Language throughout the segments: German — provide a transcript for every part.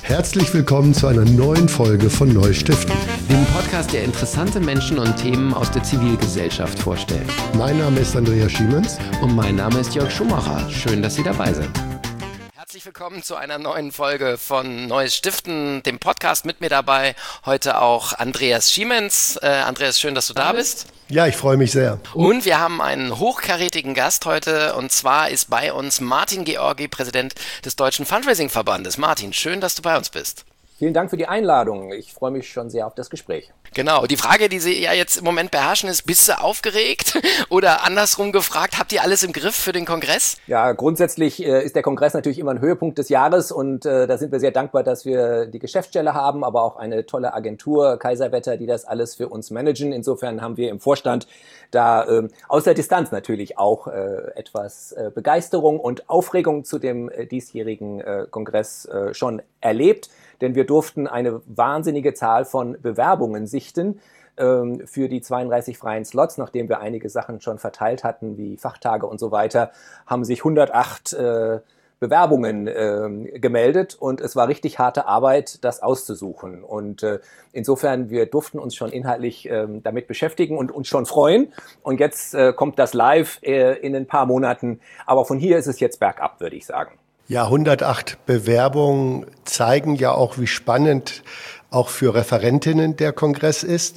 Herzlich willkommen zu einer neuen Folge von Neustiften, dem Podcast, der interessante Menschen und Themen aus der Zivilgesellschaft vorstellt. Mein Name ist Andreas Schiemens. Und mein Name ist Jörg Schumacher. Schön, dass Sie dabei sind. Herzlich willkommen zu einer neuen Folge von Neues Stiften, dem Podcast. Mit mir dabei heute auch Andreas Schiemens. Andreas, schön, dass du da bist. Ja, ich freue mich sehr. Und wir haben einen hochkarätigen Gast heute, und zwar ist bei uns Martin Georgi, Präsident des Deutschen Fundraising-Verbandes. Martin, schön, dass du bei uns bist. Vielen Dank für die Einladung. Ich freue mich schon sehr auf das Gespräch. Genau, die Frage, die Sie ja jetzt im Moment beherrschen, ist, bist du aufgeregt? Oder andersrum gefragt, habt ihr alles im Griff für den Kongress? Ja, grundsätzlich ist der Kongress natürlich immer ein Höhepunkt des Jahres und da sind wir sehr dankbar, dass wir die Geschäftsstelle haben, aber auch eine tolle Agentur, Kaiserwetter, die das alles für uns managen. Insofern haben wir im Vorstand da aus der Distanz natürlich auch etwas Begeisterung und Aufregung zu dem diesjährigen Kongress schon erlebt. Denn wir durften eine wahnsinnige Zahl von Bewerbungen sichten für die 32 freien Slots. Nachdem wir einige Sachen schon verteilt hatten, wie Fachtage und so weiter, haben sich 108 Bewerbungen gemeldet und es war richtig harte Arbeit, das auszusuchen. Und insofern, wir durften uns schon inhaltlich damit beschäftigen und uns schon freuen. Und jetzt kommt das live in ein paar Monaten. Aber von hier ist es jetzt bergab, würde ich sagen. Ja, 108 Bewerbungen zeigen ja auch, wie spannend auch für Referentinnen der Kongress ist.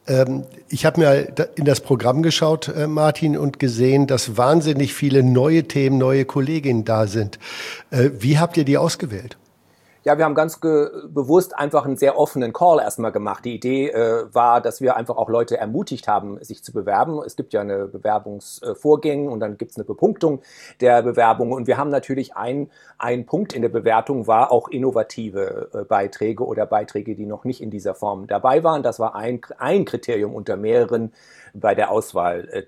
Ich habe mir in das Programm geschaut, Martin, und gesehen, dass wahnsinnig viele neue Themen, neue Kolleginnen da sind. Wie habt ihr die ausgewählt? Ja, wir haben ganz bewusst einfach einen sehr offenen Call erstmal gemacht. Die Idee war, dass wir einfach auch Leute ermutigt haben, sich zu bewerben. Es gibt ja eine Bewerbungsvorgänge und dann gibt es eine Bepunktung der Bewerbung. Und wir haben natürlich ein Punkt in der Bewertung war auch innovative Beiträge oder Beiträge, die noch nicht in dieser Form dabei waren. Das war ein Kriterium unter mehreren bei der Auswahl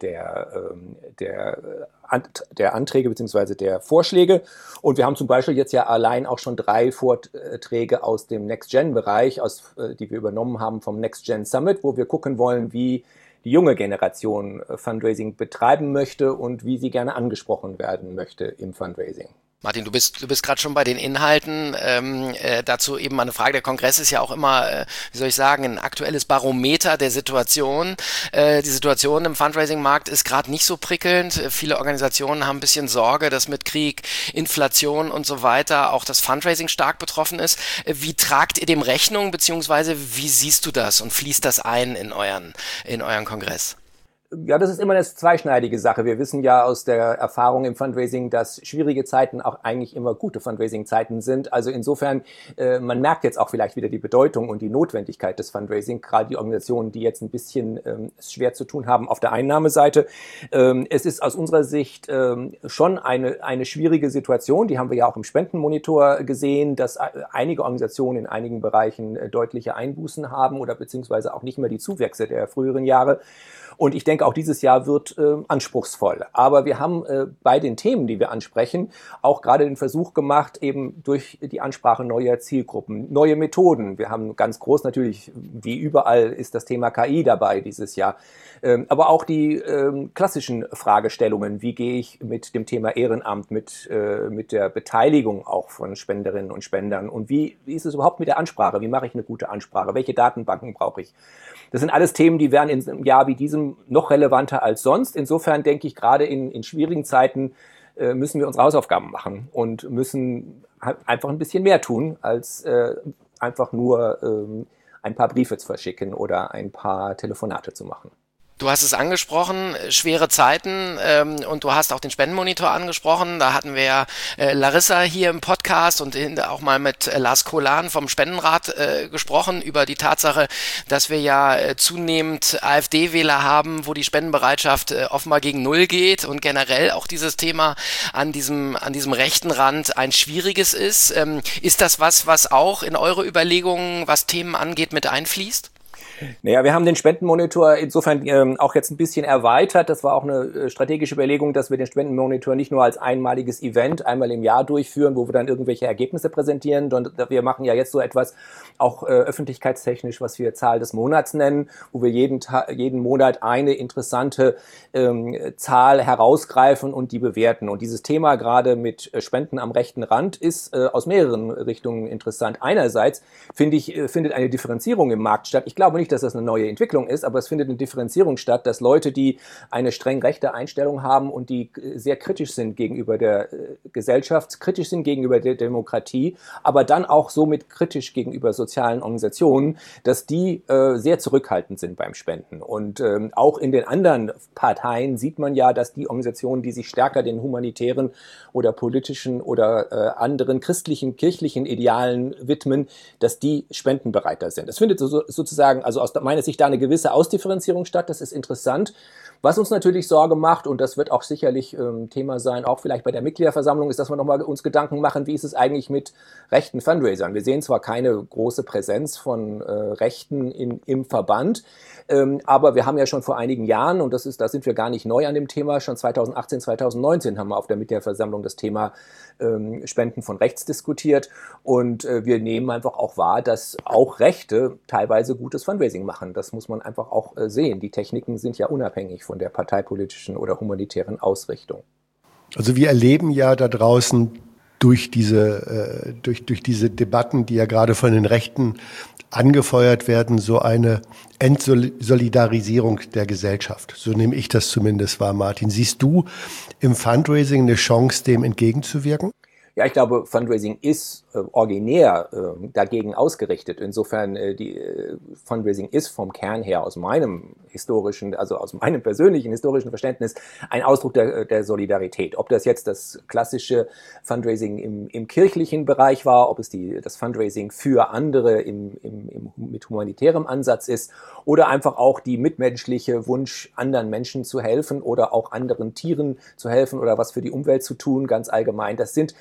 der Anträge bzw. der Vorschläge. Und wir haben zum Beispiel jetzt ja allein auch schon 3 Vorträge aus dem Next-Gen-Bereich, die wir übernommen haben vom Next-Gen Summit, wo wir gucken wollen, wie die junge Generation Fundraising betreiben möchte und wie sie gerne angesprochen werden möchte im Fundraising. Martin, du bist gerade schon bei den Inhalten. Dazu eben eine Frage. Der Kongress ist ja auch immer, wie soll ich sagen, ein aktuelles Barometer der Situation. Die Situation im Fundraising-Markt ist gerade nicht so prickelnd. Viele Organisationen haben ein bisschen Sorge, dass mit Krieg, Inflation und so weiter auch das Fundraising stark betroffen ist. Wie tragt ihr dem Rechnung, beziehungsweise wie siehst du das und fließt das ein in euren Kongress? Ja, das ist immer eine zweischneidige Sache. Wir wissen ja aus der Erfahrung im Fundraising, dass schwierige Zeiten auch eigentlich immer gute Fundraising-Zeiten sind. Also insofern, man merkt jetzt auch vielleicht wieder die Bedeutung und die Notwendigkeit des Fundraising, gerade die Organisationen, die jetzt ein bisschen es schwer zu tun haben auf der Einnahmeseite. Es ist aus unserer Sicht schon eine schwierige Situation. Die haben wir ja auch im Spendenmonitor gesehen, dass einige Organisationen in einigen Bereichen deutliche Einbußen haben oder beziehungsweise auch nicht mehr die Zuwächse der früheren Jahre. Und ich denke, auch dieses Jahr wird anspruchsvoll. Aber wir haben bei den Themen, die wir ansprechen, auch gerade den Versuch gemacht, eben durch die Ansprache neuer Zielgruppen, neue Methoden. Wir haben ganz groß natürlich, wie überall, ist das Thema KI dabei dieses Jahr. Aber auch die klassischen Fragestellungen. Wie gehe ich mit dem Thema Ehrenamt, mit der Beteiligung auch von Spenderinnen und Spendern? Und wie ist es überhaupt mit der Ansprache? Wie mache ich eine gute Ansprache? Welche Datenbanken brauche ich? Das sind alles Themen, die werden in einem Jahr wie diesem noch relevanter als sonst. Insofern denke ich, gerade in schwierigen Zeiten müssen wir unsere Hausaufgaben machen und müssen einfach ein bisschen mehr tun, als einfach nur ein paar Briefe zu verschicken oder ein paar Telefonate zu machen. Du hast es angesprochen, schwere Zeiten, und du hast auch den Spendenmonitor angesprochen. Da hatten wir ja Larissa hier im Podcast und auch mal mit Lars Kohlan vom Spendenrat gesprochen über die Tatsache, dass wir ja zunehmend AfD-Wähler haben, wo die Spendenbereitschaft offenbar gegen Null geht und generell auch dieses Thema an diesem rechten Rand ein schwieriges ist. Ist das was auch in eure Überlegungen, was Themen angeht, mit einfließt? Naja, wir haben den Spendenmonitor insofern auch jetzt ein bisschen erweitert. Das war auch eine strategische Überlegung, dass wir den Spendenmonitor nicht nur als einmaliges Event einmal im Jahr durchführen, wo wir dann irgendwelche Ergebnisse präsentieren, sondern wir machen ja jetzt so etwas auch öffentlichkeitstechnisch, was wir Zahl des Monats nennen, wo wir jeden Monat eine interessante Zahl herausgreifen und die bewerten. Und dieses Thema gerade mit Spenden am rechten Rand ist aus mehreren Richtungen interessant. Einerseits findet eine Differenzierung im Markt statt. Ich glaube nicht, dass das eine neue Entwicklung ist, aber es findet eine Differenzierung statt, dass Leute, die eine streng rechte Einstellung haben und die sehr kritisch sind gegenüber der Gesellschaft, kritisch sind gegenüber der Demokratie, aber dann auch somit kritisch gegenüber sozialen Organisationen, dass die sehr zurückhaltend sind beim Spenden. Und auch in den anderen Parteien sieht man ja, dass die Organisationen, die sich stärker den humanitären oder politischen oder anderen christlichen, kirchlichen Idealen widmen, dass die spendenbereiter sind. Es findet sozusagen, also aus meiner Sicht, da eine gewisse Ausdifferenzierung statt. Das ist interessant. Was uns natürlich Sorge macht, und das wird auch sicherlich Thema sein, auch vielleicht bei der Mitgliederversammlung, ist, dass wir nochmal uns Gedanken machen, wie ist es eigentlich mit rechten Fundraisern? Wir sehen zwar keine große Präsenz von Rechten im Verband, aber wir haben ja schon vor einigen Jahren, und da sind wir gar nicht neu an dem Thema, schon 2018, 2019 haben wir auf der Mitgliederversammlung das Thema Spenden von rechts diskutiert, und wir nehmen einfach auch wahr, dass auch Rechte teilweise gutes Fundraising machen. Das muss man einfach auch sehen. Die Techniken sind ja unabhängig von der parteipolitischen oder humanitären Ausrichtung. Also wir erleben ja da draußen durch diese Debatten, die ja gerade von den Rechten angefeuert werden, so eine Entsolidarisierung der Gesellschaft. So nehme ich das zumindest wahr, Martin. Siehst du im Fundraising eine Chance, dem entgegenzuwirken? Ja, ich glaube, Fundraising ist originär dagegen ausgerichtet. Insofern, Fundraising ist vom Kern her aus meinem persönlichen historischen Verständnis ein Ausdruck der Solidarität. Ob das jetzt das klassische Fundraising im kirchlichen Bereich war, ob es das Fundraising für andere mit humanitärem Ansatz ist oder einfach auch die mitmenschliche Wunsch, anderen Menschen zu helfen oder auch anderen Tieren zu helfen oder was für die Umwelt zu tun, ganz allgemein. Das sind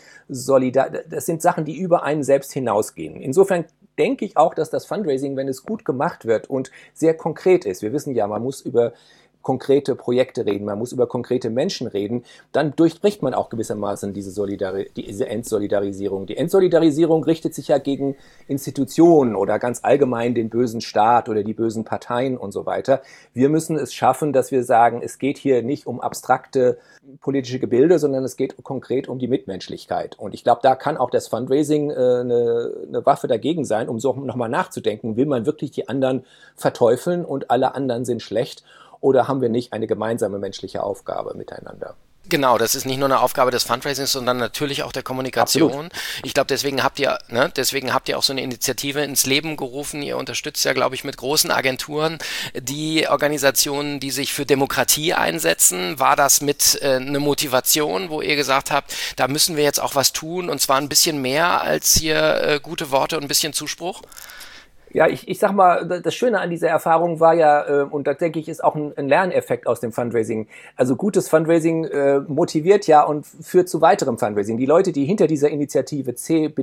Sachen, die über einen selbst hinausgehen. Insofern denke ich auch, dass das Fundraising, wenn es gut gemacht wird und sehr konkret ist, wir wissen ja, man muss über konkrete Projekte reden, man muss über konkrete Menschen reden, dann durchbricht man auch gewissermaßen diese Entsolidarisierung. Die Entsolidarisierung richtet sich ja gegen Institutionen oder ganz allgemein den bösen Staat oder die bösen Parteien und so weiter. Wir müssen es schaffen, dass wir sagen, es geht hier nicht um abstrakte politische Gebilde, sondern es geht konkret um die Mitmenschlichkeit. Und ich glaube, da kann auch das Fundraising eine Waffe dagegen sein, um so nochmal nachzudenken, will man wirklich die anderen verteufeln und alle anderen sind schlecht? Oder haben wir nicht eine gemeinsame menschliche Aufgabe miteinander? Genau, das ist nicht nur eine Aufgabe des Fundraisings, sondern natürlich auch der Kommunikation. Absolut. Ich glaube, deswegen habt ihr auch so eine Initiative ins Leben gerufen. Ihr unterstützt ja, glaube ich, mit großen Agenturen die Organisationen, die sich für Demokratie einsetzen. War das mit eine Motivation, wo ihr gesagt habt, da müssen wir jetzt auch was tun, und zwar ein bisschen mehr als hier gute Worte und ein bisschen Zuspruch? Ja, ich sag mal, das Schöne an dieser Erfahrung war ja, und da denke ich, ist auch ein Lerneffekt aus dem Fundraising. Also gutes Fundraising motiviert ja und führt zu weiterem Fundraising. Die Leute, die hinter dieser Initiative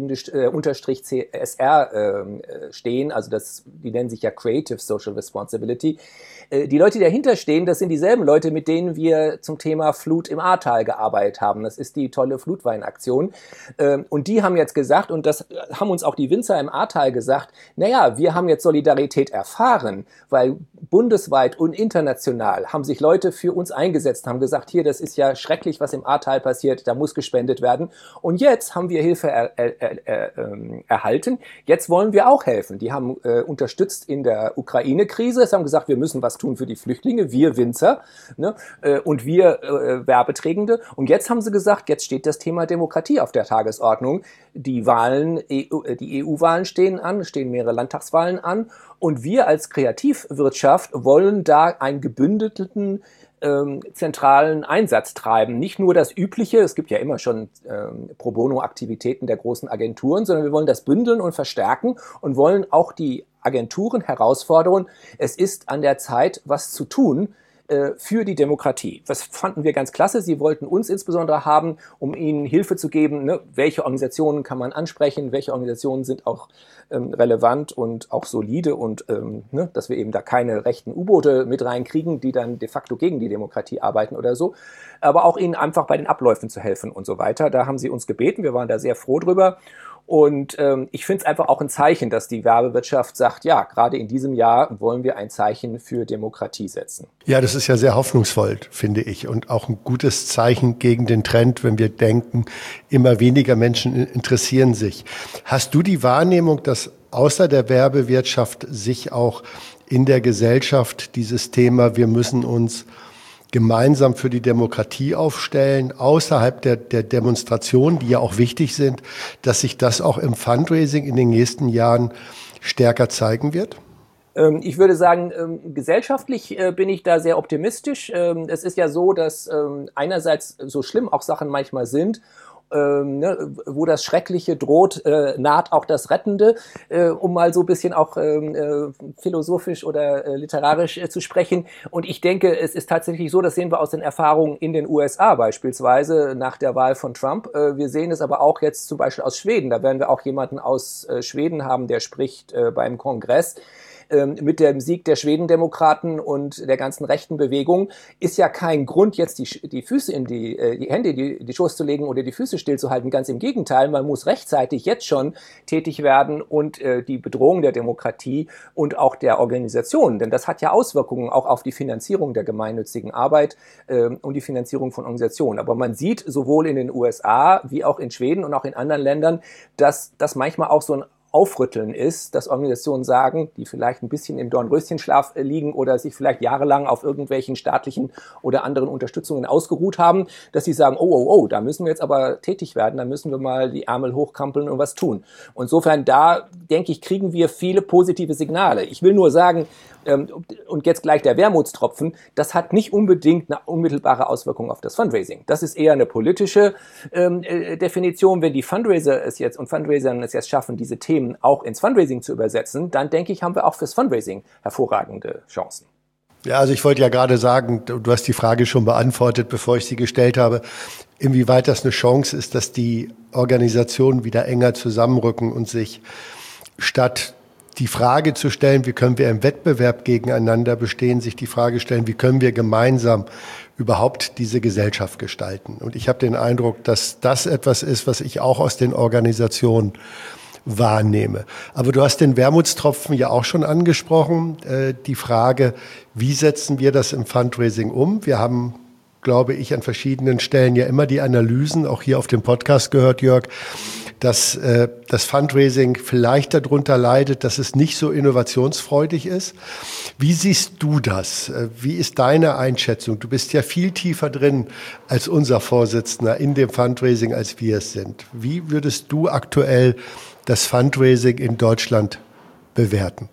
C-CSR stehen, also die nennen sich ja Creative Social Responsibility, die Leute, die dahinter stehen, das sind dieselben Leute, mit denen wir zum Thema Flut im Ahrtal gearbeitet haben. Das ist die tolle Flutweinaktion. Und die haben jetzt gesagt, und das haben uns auch die Winzer im Ahrtal gesagt, naja, wir haben jetzt Solidarität erfahren, weil bundesweit und international haben sich Leute für uns eingesetzt, haben gesagt, hier, das ist ja schrecklich, was im Ahrtal passiert, da muss gespendet werden. Und jetzt haben wir Hilfe erhalten. Jetzt wollen wir auch helfen. Die haben unterstützt in der Ukraine-Krise. Es haben gesagt, wir müssen was tun für die Flüchtlinge, wir Winzer, ne, und wir Werbeträgende. Und jetzt haben sie gesagt, jetzt steht das Thema Demokratie auf der Tagesordnung. Die EU-Wahlen stehen an, stehen mehrere Landtagswahlen an. Und wir als Kreativwirtschaft wollen da einen gebündelten zentralen Einsatz treiben. Nicht nur das Übliche, es gibt ja immer schon Pro-Bono-Aktivitäten der großen Agenturen, sondern wir wollen das bündeln und verstärken und wollen auch die Agenturen herausfordern. Es ist an der Zeit, was zu tun. für die Demokratie. Das fanden wir ganz klasse. Sie wollten uns insbesondere haben, um ihnen Hilfe zu geben, ne, welche Organisationen kann man ansprechen, welche Organisationen sind auch relevant und auch solide und ne, dass wir eben da keine rechten U-Boote mit reinkriegen, die dann de facto gegen die Demokratie arbeiten oder so, aber auch ihnen einfach bei den Abläufen zu helfen und so weiter. Da haben sie uns gebeten, wir waren da sehr froh drüber. Und ich finde es einfach auch ein Zeichen, dass die Werbewirtschaft sagt, ja, gerade in diesem Jahr wollen wir ein Zeichen für Demokratie setzen. Ja, das ist ja sehr hoffnungsvoll, finde ich. Und auch ein gutes Zeichen gegen den Trend, wenn wir denken, immer weniger Menschen interessieren sich. Hast du die Wahrnehmung, dass außer der Werbewirtschaft sich auch in der Gesellschaft dieses Thema, wir müssen uns gemeinsam für die Demokratie aufstellen, außerhalb der Demonstrationen, die ja auch wichtig sind, dass sich das auch im Fundraising in den nächsten Jahren stärker zeigen wird? Ich würde sagen, gesellschaftlich bin ich da sehr optimistisch. Es ist ja so, dass einerseits so schlimm auch Sachen manchmal sind, ne, wo das Schreckliche droht, naht auch das Rettende, um mal so ein bisschen auch philosophisch oder literarisch zu sprechen. Und ich denke, es ist tatsächlich so, das sehen wir aus den Erfahrungen in den USA beispielsweise nach der Wahl von Trump. Wir sehen es aber auch jetzt zum Beispiel aus Schweden. Da werden wir auch jemanden aus Schweden haben, der spricht beim Kongress. Mit dem Sieg der Schwedendemokraten und der ganzen rechten Bewegung ist ja kein Grund, jetzt die Füße in die Hände in die Schoß zu legen oder die Füße stillzuhalten. Ganz im Gegenteil, man muss rechtzeitig jetzt schon tätig werden und die Bedrohung der Demokratie und auch der Organisation, denn das hat ja Auswirkungen auch auf die Finanzierung der gemeinnützigen Arbeit und die Finanzierung von Organisationen. Aber man sieht sowohl in den USA wie auch in Schweden und auch in anderen Ländern, dass das manchmal auch so ein Aufrütteln ist, dass Organisationen sagen, die vielleicht ein bisschen im Dornröschenschlaf liegen oder sich vielleicht jahrelang auf irgendwelchen staatlichen oder anderen Unterstützungen ausgeruht haben, dass sie sagen, oh, da müssen wir jetzt aber tätig werden, da müssen wir mal die Ärmel hochkrempeln und was tun. Und insofern, da, denke ich, kriegen wir viele positive Signale. Ich will nur sagen, und jetzt gleich der Wermutstropfen, das hat nicht unbedingt eine unmittelbare Auswirkung auf das Fundraising. Das ist eher eine politische Definition. Wenn die Fundraiser es jetzt und Fundraisern es jetzt schaffen, diese Themen auch ins Fundraising zu übersetzen, dann denke ich, haben wir auch fürs Fundraising hervorragende Chancen. Ja, also ich wollte ja gerade sagen, du hast die Frage schon beantwortet, bevor ich sie gestellt habe, inwieweit das eine Chance ist, dass die Organisationen wieder enger zusammenrücken und sich statt die Frage zu stellen, wie können wir im Wettbewerb gegeneinander bestehen, sich die Frage stellen, wie können wir gemeinsam überhaupt diese Gesellschaft gestalten. Und ich habe den Eindruck, dass das etwas ist, was ich auch aus den Organisationen wahrnehme. Aber du hast den Wermutstropfen ja auch schon angesprochen, die Frage, wie setzen wir das im Fundraising um? Wir haben, glaube ich, an verschiedenen Stellen ja immer die Analysen, auch hier auf dem Podcast gehört, Jörg, dass das Fundraising vielleicht darunter leidet, dass es nicht so innovationsfreudig ist. Wie siehst du das? Wie ist deine Einschätzung? Du bist ja viel tiefer drin als unser Vorsitzender in dem Fundraising, als wir es sind. Wie würdest du aktuell das Fundraising in Deutschland bewerten?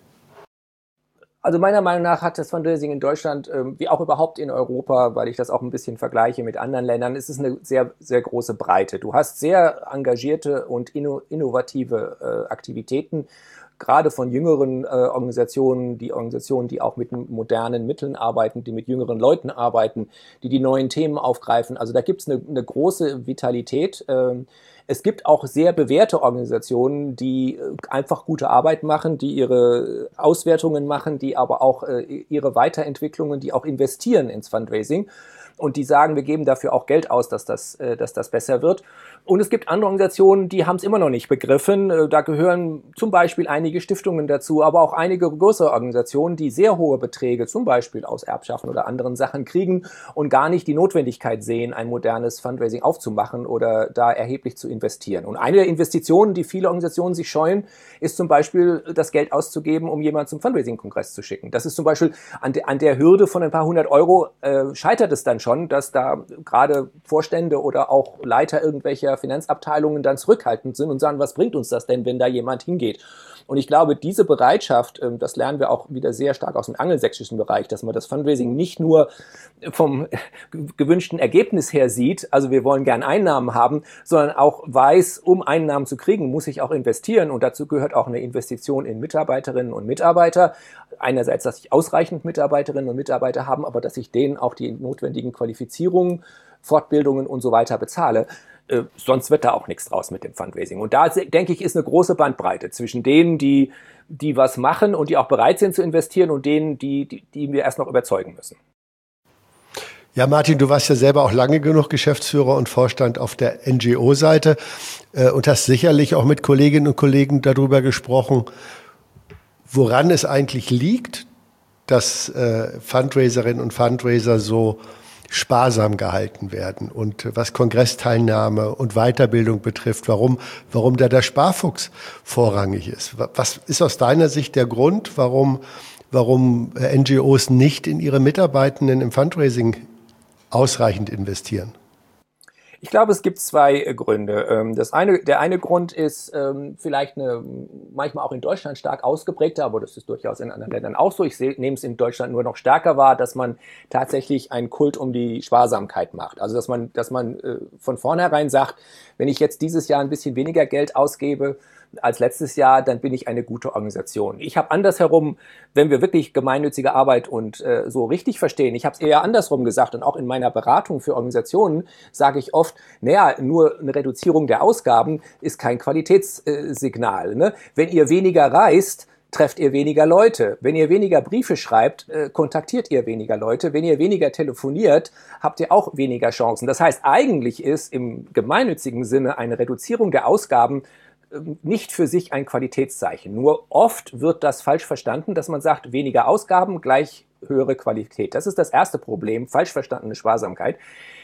Also meiner Meinung nach hat das Fundraising in Deutschland, wie auch überhaupt in Europa, weil ich das auch ein bisschen vergleiche mit anderen Ländern, ist es eine sehr, sehr große Breite. Du hast sehr engagierte und innovative Aktivitäten, gerade von jüngeren Organisationen, die auch mit modernen Mitteln arbeiten, die mit jüngeren Leuten arbeiten, die neuen Themen aufgreifen. Also da gibt es eine große Vitalität. Es gibt auch sehr bewährte Organisationen, die einfach gute Arbeit machen, die ihre Auswertungen machen, die aber auch ihre Weiterentwicklungen, die auch investieren ins Fundraising und die sagen, wir geben dafür auch Geld aus, dass das besser wird. Und es gibt andere Organisationen, die haben es immer noch nicht begriffen. Da gehören zum Beispiel einige Stiftungen dazu, aber auch einige größere Organisationen, die sehr hohe Beträge, zum Beispiel aus Erbschaften oder anderen Sachen kriegen und gar nicht die Notwendigkeit sehen, ein modernes Fundraising aufzumachen oder da erheblich zu investieren. Und eine der Investitionen, die viele Organisationen sich scheuen, ist zum Beispiel das Geld auszugeben, um jemanden zum Fundraising-Kongress zu schicken. Das ist zum Beispiel an der Hürde von ein paar hundert Euro scheitert es dann schon. schon, dass da gerade Vorstände oder auch Leiter irgendwelcher Finanzabteilungen dann zurückhaltend sind und sagen, was bringt uns das denn, wenn da jemand hingeht? Und ich glaube, diese Bereitschaft, das lernen wir auch wieder sehr stark aus dem angelsächsischen Bereich, dass man das Fundraising nicht nur vom gewünschten Ergebnis her sieht, also wir wollen gern Einnahmen haben, sondern auch weiß, um Einnahmen zu kriegen, muss ich auch investieren. Und dazu gehört auch eine Investition in Mitarbeiterinnen und Mitarbeiter. Einerseits, dass ich ausreichend Mitarbeiterinnen und Mitarbeiter haben, aber dass ich denen auch die notwendigen Qualifizierungen, Fortbildungen und so weiter bezahle. Sonst wird da auch nichts draus mit dem Fundraising. Und da, denke ich, ist eine große Bandbreite zwischen denen, die was machen und die auch bereit sind zu investieren und denen, die wir erst noch überzeugen müssen. Ja, Martin, du warst ja selber auch lange genug Geschäftsführer und Vorstand auf der NGO-Seite und hast sicherlich auch mit Kolleginnen und Kollegen darüber gesprochen, woran es eigentlich liegt, dass Fundraiserinnen und Fundraiser so sparsam gehalten werden und was Kongressteilnahme und Weiterbildung betrifft, warum da der Sparfuchs vorrangig ist. Was ist aus deiner Sicht der Grund, warum NGOs nicht in ihre Mitarbeitenden im Fundraising ausreichend investieren? Ich glaube, es gibt zwei Gründe. Der eine Grund ist vielleicht eine manchmal auch in Deutschland stark ausgeprägte, aber das ist durchaus in anderen Ländern auch so. Ich nehme es in Deutschland nur noch stärker wahr, dass man tatsächlich einen Kult um die Sparsamkeit macht. Also dass man von vornherein sagt, wenn ich jetzt dieses Jahr ein bisschen weniger Geld ausgebe als letztes Jahr, dann bin ich eine gute Organisation. Ich habe andersherum, wenn wir wirklich gemeinnützige Arbeit und so richtig verstehen, ich habe es eher andersrum gesagt und auch in meiner Beratung für Organisationen sage ich oft, nur eine Reduzierung der Ausgaben ist kein Qualitätssignal. Ne? Wenn ihr weniger reist, trefft ihr weniger Leute. Wenn ihr weniger Briefe schreibt, kontaktiert ihr weniger Leute. Wenn ihr weniger telefoniert, habt ihr auch weniger Chancen. Das heißt, eigentlich ist im gemeinnützigen Sinne eine Reduzierung der Ausgaben nicht für sich ein Qualitätszeichen. Nur oft wird das falsch verstanden, dass man sagt, weniger Ausgaben gleich höhere Qualität. Das ist das erste Problem, falsch verstandene Sparsamkeit.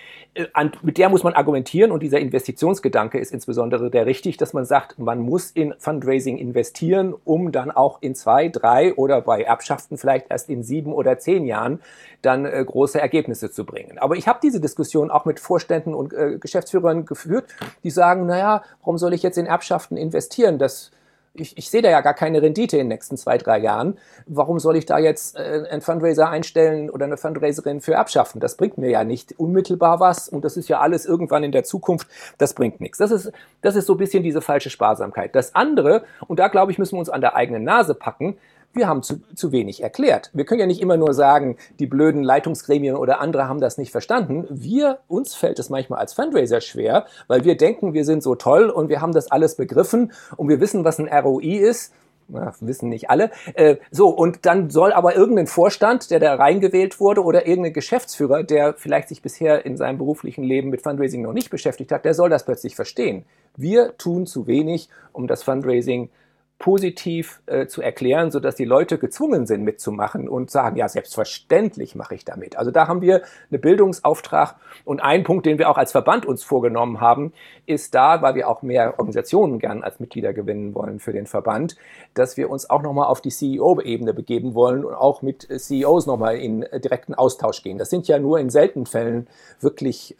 Mit der muss man argumentieren und dieser Investitionsgedanke ist insbesondere der richtig, dass man sagt, man muss in Fundraising investieren, um dann auch in 2, 3 oder bei Erbschaften vielleicht erst in 7 oder 10 Jahren dann große Ergebnisse zu bringen. Aber ich habe diese Diskussion auch mit Vorständen und Geschäftsführern geführt, die sagen, warum soll ich jetzt in Erbschaften investieren? Ich sehe da ja gar keine Rendite in den nächsten 2, 3 Jahren. Warum soll ich da jetzt einen Fundraiser einstellen oder eine Fundraiserin für Erbschaften? Das bringt mir ja nicht unmittelbar was und das ist ja alles irgendwann in der Zukunft. Das bringt nichts. Das ist so ein bisschen diese falsche Sparsamkeit. Das andere, und da glaube ich, müssen wir uns an der eigenen Nase packen, wir haben zu wenig erklärt. Wir können ja nicht immer nur sagen, die blöden Leitungsgremien oder andere haben das nicht verstanden. Uns fällt es manchmal als Fundraiser schwer, weil wir denken, wir sind so toll und wir haben das alles begriffen und wir wissen, was ein ROI ist. Wissen nicht alle. Und dann soll aber irgendein Vorstand, der da reingewählt wurde oder irgendein Geschäftsführer, der vielleicht sich bisher in seinem beruflichen Leben mit Fundraising noch nicht beschäftigt hat, der soll das plötzlich verstehen. Wir tun zu wenig, um das Fundraising positiv zu erklären, sodass die Leute gezwungen sind mitzumachen und sagen, ja, selbstverständlich mache ich damit. Also da haben wir einen Bildungsauftrag und ein Punkt, den wir auch als Verband uns vorgenommen haben, ist da, weil wir auch mehr Organisationen gern als Mitglieder gewinnen wollen für den Verband, dass wir uns auch nochmal auf die CEO-Ebene begeben wollen und auch mit CEOs nochmal in direkten Austausch gehen. Das sind ja nur in seltenen Fällen wirklich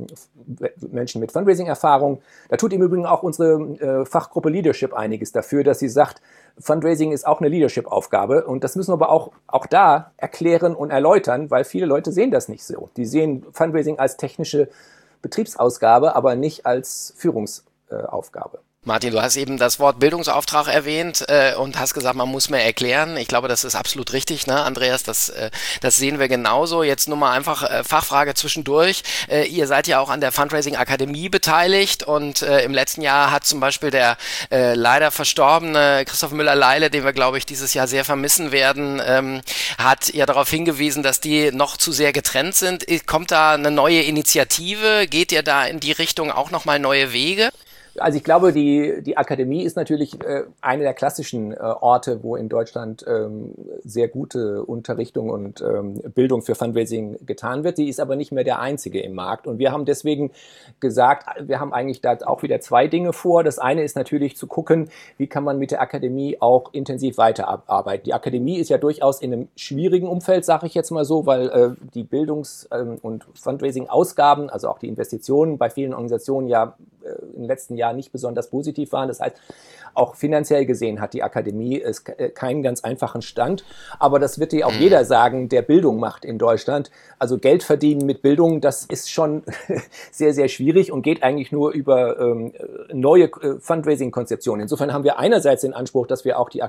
Menschen mit Fundraising-Erfahrung. Da tut im Übrigen auch unsere Fachgruppe Leadership einiges dafür, dass sie sagt, Fundraising ist auch eine Leadership-Aufgabe und das müssen wir aber auch da erklären und erläutern, weil viele Leute sehen das nicht so. Die sehen Fundraising als technische Betriebsausgabe, aber nicht als Führungsaufgabe. Martin, du hast eben das Wort Bildungsauftrag erwähnt und hast gesagt, man muss mehr erklären. Ich glaube, das ist absolut richtig, ne, Andreas? Das sehen wir genauso. Jetzt nur mal einfach Fachfrage zwischendurch. Ihr seid ja auch an der Fundraising Akademie beteiligt und im letzten Jahr hat zum Beispiel der leider verstorbene Christoph Müller-Leile, den wir, glaube ich, dieses Jahr sehr vermissen werden, hat ja darauf hingewiesen, dass die noch zu sehr getrennt sind. Kommt da eine neue Initiative? Geht ihr da in die Richtung auch nochmal neue Wege? Also ich glaube, die Akademie ist natürlich eine der klassischen Orte, wo in Deutschland sehr gute Unterrichtung und Bildung für Fundraising getan wird. Die ist aber nicht mehr der einzige im Markt. Und wir haben deswegen gesagt, wir haben eigentlich da auch wieder zwei Dinge vor. Das eine ist natürlich zu gucken, wie kann man mit der Akademie auch intensiv weiterarbeiten. Die Akademie ist ja durchaus in einem schwierigen Umfeld, sage ich jetzt mal so, weil die Bildungs- und Fundraising-Ausgaben, also auch die Investitionen bei vielen Organisationen ja in den letzten Jahren nicht besonders positiv waren. Das heißt, auch finanziell gesehen hat die Akademie keinen ganz einfachen Stand. Aber das wird dir auch jeder sagen, der Bildung macht in Deutschland. Also Geld verdienen mit Bildung, das ist schon sehr, sehr schwierig und geht eigentlich nur über neue Fundraising-Konzeptionen. Insofern haben wir einerseits den Anspruch, dass wir auch der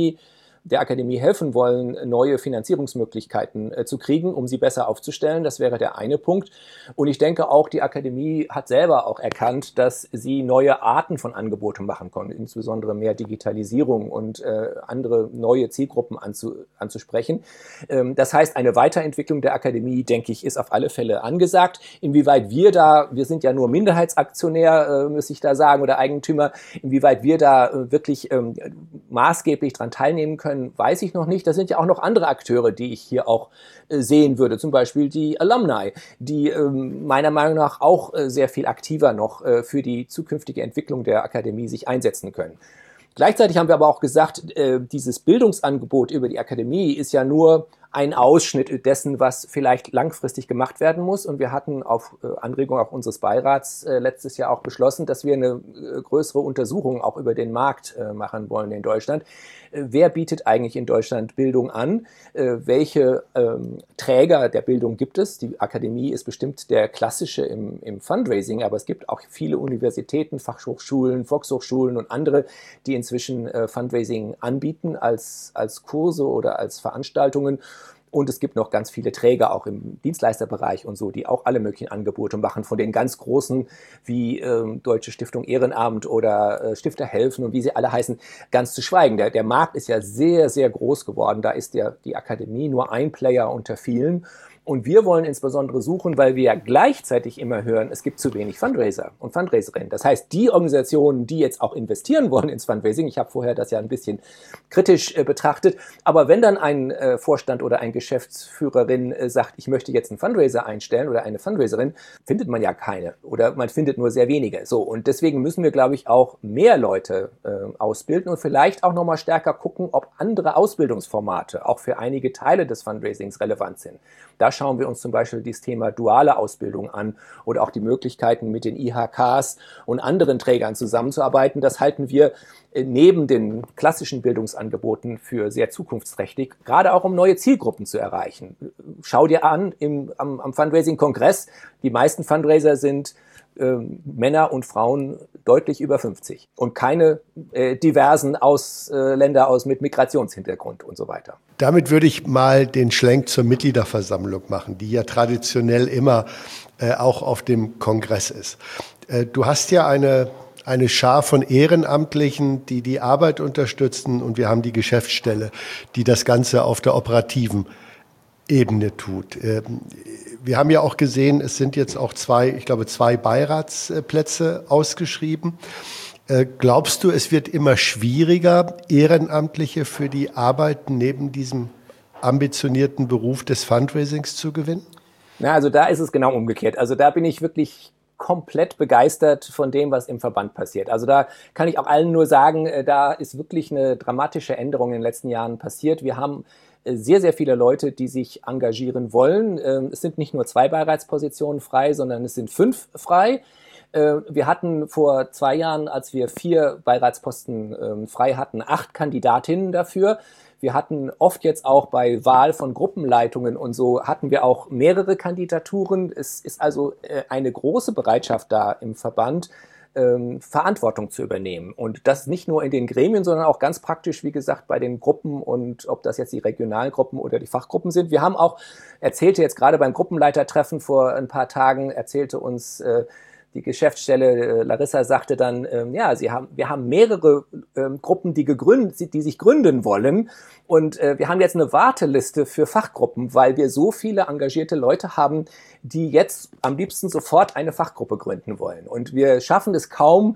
Akademie helfen wollen, neue Finanzierungsmöglichkeiten zu kriegen, um sie besser aufzustellen. Das wäre der eine Punkt. Und ich denke auch, die Akademie hat selber auch erkannt, dass sie neue Arten von Angeboten machen konnte, insbesondere mehr Digitalisierung und andere neue Zielgruppen anzusprechen. Das heißt, eine Weiterentwicklung der Akademie, denke ich, ist auf alle Fälle angesagt. Inwieweit wir sind ja nur Minderheitsaktionär, muss ich da sagen, oder Eigentümer, inwieweit wir da wirklich maßgeblich dran teilnehmen können, weiß ich noch nicht. Da sind ja auch noch andere Akteure, die ich hier auch sehen würde. Zum Beispiel die Alumni, die meiner Meinung nach auch sehr viel aktiver noch für die zukünftige Entwicklung der Akademie sich einsetzen können. Gleichzeitig haben wir aber auch gesagt, dieses Bildungsangebot über die Akademie ist ja nur ein Ausschnitt dessen, was vielleicht langfristig gemacht werden muss. Und wir hatten auf Anregung auch unseres Beirats letztes Jahr auch beschlossen, dass wir eine größere Untersuchung auch über den Markt machen wollen in Deutschland. Wer bietet eigentlich in Deutschland Bildung an? Welche Träger der Bildung gibt es? Die Akademie ist bestimmt der klassische im Fundraising, aber es gibt auch viele Universitäten, Fachhochschulen, Volkshochschulen und andere, die inzwischen Fundraising anbieten als Kurse oder als Veranstaltungen. Und es gibt noch ganz viele Träger auch im Dienstleisterbereich und so, die auch alle möglichen Angebote machen, von den ganz großen wie Deutsche Stiftung Ehrenamt oder Stifter helfen und wie sie alle heißen, ganz zu schweigen. Der Markt ist ja sehr, sehr groß geworden. Da ist die Akademie nur ein Player unter vielen. Und wir wollen insbesondere suchen, weil wir ja gleichzeitig immer hören, es gibt zu wenig Fundraiser und Fundraiserinnen. Das heißt, die Organisationen, die jetzt auch investieren wollen ins Fundraising, ich habe vorher das ja ein bisschen kritisch betrachtet, aber wenn dann ein Vorstand oder eine Geschäftsführerin sagt, ich möchte jetzt einen Fundraiser einstellen oder eine Fundraiserin, findet man ja keine oder man findet nur sehr wenige. So, und deswegen müssen wir, glaube ich, auch mehr Leute ausbilden und vielleicht auch nochmal stärker gucken, ob andere Ausbildungsformate auch für einige Teile des Fundraisings relevant sind. Da schauen wir uns zum Beispiel das Thema duale Ausbildung an oder auch die Möglichkeiten mit den IHKs und anderen Trägern zusammenzuarbeiten. Das halten wir neben den klassischen Bildungsangeboten für sehr zukunftsträchtig, gerade auch um neue Zielgruppen zu erreichen. Schau dir an, am Fundraising-Kongress, die meisten Fundraiser sind Männer und Frauen deutlich über 50 und keine diversen Länder mit Migrationshintergrund und so weiter. Damit würde ich mal den Schlenk zur Mitgliederversammlung machen, die ja traditionell immer auch auf dem Kongress ist. Du hast ja eine Schar von Ehrenamtlichen, die die Arbeit unterstützen, und wir haben die Geschäftsstelle, die das Ganze auf der operativen Ebene tut. Wir haben ja auch gesehen, es sind jetzt auch zwei Beiratsplätze ausgeschrieben. Glaubst du, es wird immer schwieriger, Ehrenamtliche für die Arbeit neben diesem ambitionierten Beruf des Fundraisings zu gewinnen? Na, also da ist es genau umgekehrt. Also da bin ich wirklich komplett begeistert von dem, was im Verband passiert. Also da kann ich auch allen nur sagen, da ist wirklich eine dramatische Änderung in den letzten Jahren passiert. Wir haben sehr, sehr viele Leute, die sich engagieren wollen. Es sind nicht nur 2 Beiratspositionen frei, sondern es sind 5 frei. Wir hatten vor 2 Jahren, als wir 4 Beiratsposten frei hatten, 8 Kandidatinnen dafür. Wir hatten oft jetzt auch bei Wahl von Gruppenleitungen und so hatten wir auch mehrere Kandidaturen. Es ist also eine große Bereitschaft da im Verband, Verantwortung zu übernehmen. Und das nicht nur in den Gremien, sondern auch ganz praktisch, wie gesagt, bei den Gruppen, und ob das jetzt die Regionalgruppen oder die Fachgruppen sind. Wir haben auch, erzählte jetzt gerade beim Gruppenleitertreffen vor ein paar Tagen, erzählte uns die Geschäftsstelle, Larissa sagte dann, wir haben mehrere Gruppen, die sich gründen wollen, und wir haben jetzt eine Warteliste für Fachgruppen, weil wir so viele engagierte Leute haben, die jetzt am liebsten sofort eine Fachgruppe gründen wollen. Und wir schaffen es kaum,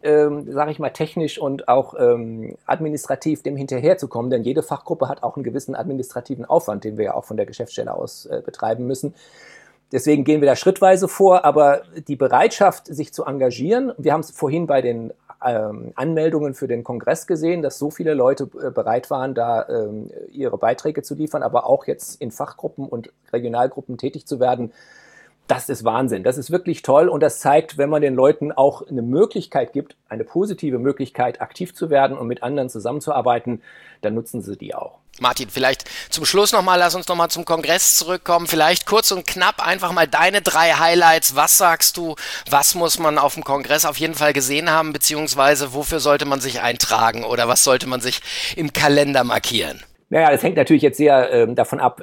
sage ich mal, technisch und auch administrativ dem hinterherzukommen, denn jede Fachgruppe hat auch einen gewissen administrativen Aufwand, den wir ja auch von der Geschäftsstelle aus betreiben müssen. Deswegen gehen wir da schrittweise vor, aber die Bereitschaft, sich zu engagieren, wir haben es vorhin bei den Anmeldungen für den Kongress gesehen, dass so viele Leute bereit waren, da ihre Beiträge zu liefern, aber auch jetzt in Fachgruppen und Regionalgruppen tätig zu werden. Das ist Wahnsinn. Das ist wirklich toll und das zeigt, wenn man den Leuten auch eine Möglichkeit gibt, eine positive Möglichkeit, aktiv zu werden und mit anderen zusammenzuarbeiten, dann nutzen sie die auch. Martin, vielleicht zum Schluss nochmal, lass uns nochmal zum Kongress zurückkommen. Vielleicht kurz und knapp einfach mal deine 3 Highlights. Was sagst du, was muss man auf dem Kongress auf jeden Fall gesehen haben, beziehungsweise wofür sollte man sich eintragen oder was sollte man sich im Kalender markieren? Naja, das hängt natürlich jetzt sehr davon ab,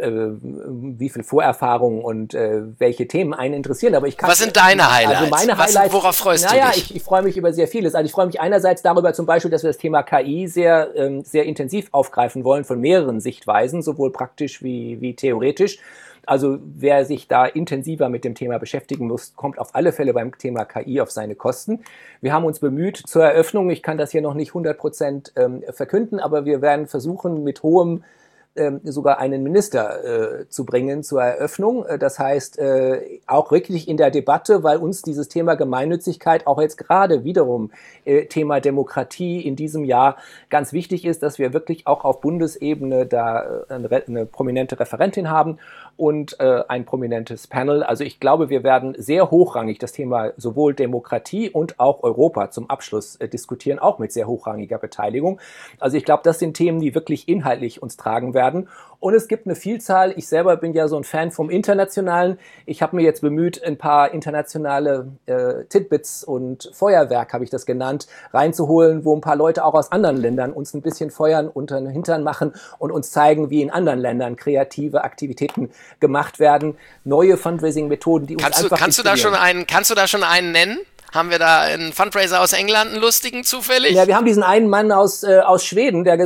wie viel Vorerfahrung und welche Themen einen interessieren. Aber ich kann. Was sind deine Highlights? Also meine Highlights. Worauf freust du dich? Naja, ich freue mich über sehr vieles. Also ich freue mich einerseits darüber zum Beispiel, dass wir das Thema KI sehr intensiv aufgreifen wollen von mehreren Sichtweisen, sowohl praktisch wie theoretisch. Also wer sich da intensiver mit dem Thema beschäftigen muss, kommt auf alle Fälle beim Thema KI auf seine Kosten. Wir haben uns bemüht zur Eröffnung, ich kann das hier noch nicht 100% verkünden, aber wir werden versuchen, mit hohem sogar einen Minister zu bringen zur Eröffnung. Das heißt, auch wirklich in der Debatte, weil uns dieses Thema Gemeinnützigkeit auch jetzt gerade wiederum Thema Demokratie in diesem Jahr ganz wichtig ist, dass wir wirklich auch auf Bundesebene da eine prominente Referentin haben und ein prominentes Panel. Also ich glaube, wir werden sehr hochrangig das Thema sowohl Demokratie und auch Europa zum Abschluss diskutieren, auch mit sehr hochrangiger Beteiligung. Also ich glaube, das sind Themen, die wirklich inhaltlich uns tragen werden. Und es gibt eine Vielzahl, ich selber bin ja so ein Fan vom Internationalen, ich habe mir jetzt bemüht, ein paar internationale Tidbits und Feuerwerk, habe ich das genannt, reinzuholen, wo ein paar Leute auch aus anderen Ländern uns ein bisschen Feuern unter den Hintern machen und uns zeigen, wie in anderen Ländern kreative Aktivitäten gemacht werden, neue Fundraising-Methoden, die uns einfach Kannst du da schon einen nennen? Haben wir da einen Fundraiser aus England, einen lustigen zufällig? Ja, wir haben diesen einen Mann aus Schweden, der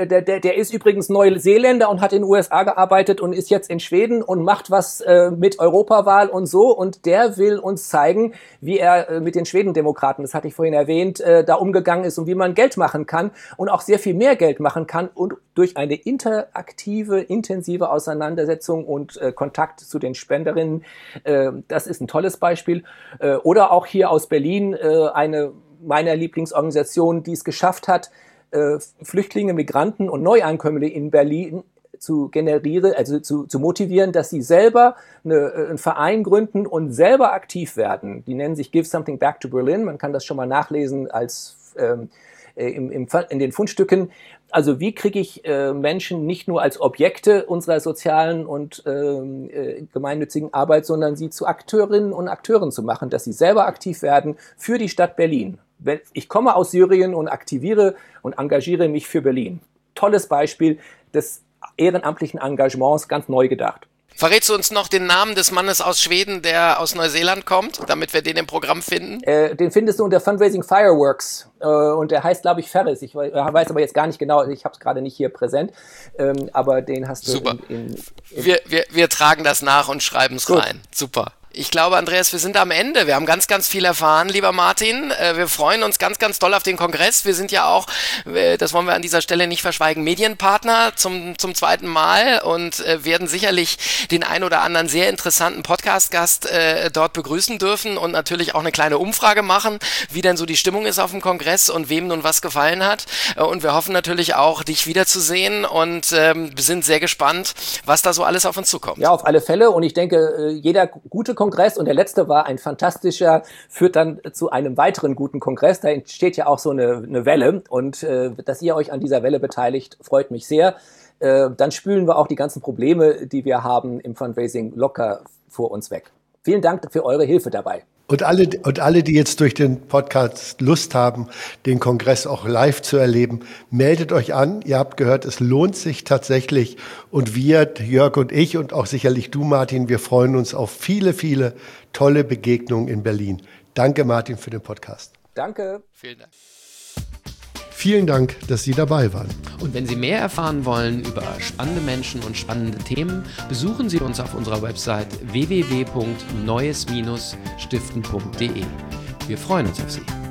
ist übrigens Neuseeländer und hat in den USA gearbeitet und ist jetzt in Schweden und macht was mit Europawahl und so. Und der will uns zeigen, wie er mit den Schwedendemokraten, das hatte ich vorhin erwähnt, da umgegangen ist und wie man Geld machen kann und auch sehr viel mehr Geld machen kann und durch eine interaktive, intensive Auseinandersetzung und Kontakt zu den Spenderinnen. Das ist ein tolles Beispiel. Oder auch hier aus Berlin, eine meiner Lieblingsorganisationen, die es geschafft hat, Flüchtlinge, Migranten und Neuankömmlinge in Berlin zu generieren, also zu motivieren, dass sie selber einen Verein gründen und selber aktiv werden. Die nennen sich Give Something Back to Berlin. Man kann das schon mal nachlesen als in den Fundstücken. Also wie kriege ich Menschen nicht nur als Objekte unserer sozialen und gemeinnützigen Arbeit, sondern sie zu Akteurinnen und Akteuren zu machen, dass sie selber aktiv werden für die Stadt Berlin. Ich komme aus Syrien und aktiviere und engagiere mich für Berlin. Tolles Beispiel des ehrenamtlichen Engagements, ganz neu gedacht. Verrätst du uns noch den Namen des Mannes aus Schweden, der aus Neuseeland kommt, damit wir den im Programm finden? Den findest du unter Fundraising Fireworks und der heißt, glaube ich, Ferris. Ich weiß aber jetzt gar nicht genau, ich habe es gerade nicht hier präsent, aber den hast du. Super. Wir tragen das nach und schreiben es rein. Super. Ich glaube, Andreas, wir sind am Ende. Wir haben ganz, ganz viel erfahren, lieber Martin. Wir freuen uns ganz, ganz doll auf den Kongress. Wir sind ja auch, das wollen wir an dieser Stelle nicht verschweigen, Medienpartner zum zweiten Mal und werden sicherlich den ein oder anderen sehr interessanten Podcast-Gast dort begrüßen dürfen und natürlich auch eine kleine Umfrage machen, wie denn so die Stimmung ist auf dem Kongress und wem nun was gefallen hat. Und wir hoffen natürlich auch, dich wiederzusehen und sind sehr gespannt, was da so alles auf uns zukommt. Ja, auf alle Fälle. Und ich denke, jeder gute Kongress und der letzte war ein fantastischer, führt dann zu einem weiteren guten Kongress. Da entsteht ja auch so eine Welle und dass ihr euch an dieser Welle beteiligt, freut mich sehr. Dann spülen wir auch die ganzen Probleme, die wir haben im Fundraising, locker vor uns weg. Vielen Dank für eure Hilfe dabei. Und alle, die jetzt durch den Podcast Lust haben, den Kongress auch live zu erleben, meldet euch an. Ihr habt gehört, es lohnt sich tatsächlich. Und wir, Jörg und ich und auch sicherlich du, Martin, wir freuen uns auf viele, viele tolle Begegnungen in Berlin. Danke, Martin, für den Podcast. Danke. Vielen Dank. Vielen Dank, dass Sie dabei waren. Und wenn Sie mehr erfahren wollen über spannende Menschen und spannende Themen, besuchen Sie uns auf unserer Website www.neues-stiften.de. Wir freuen uns auf Sie.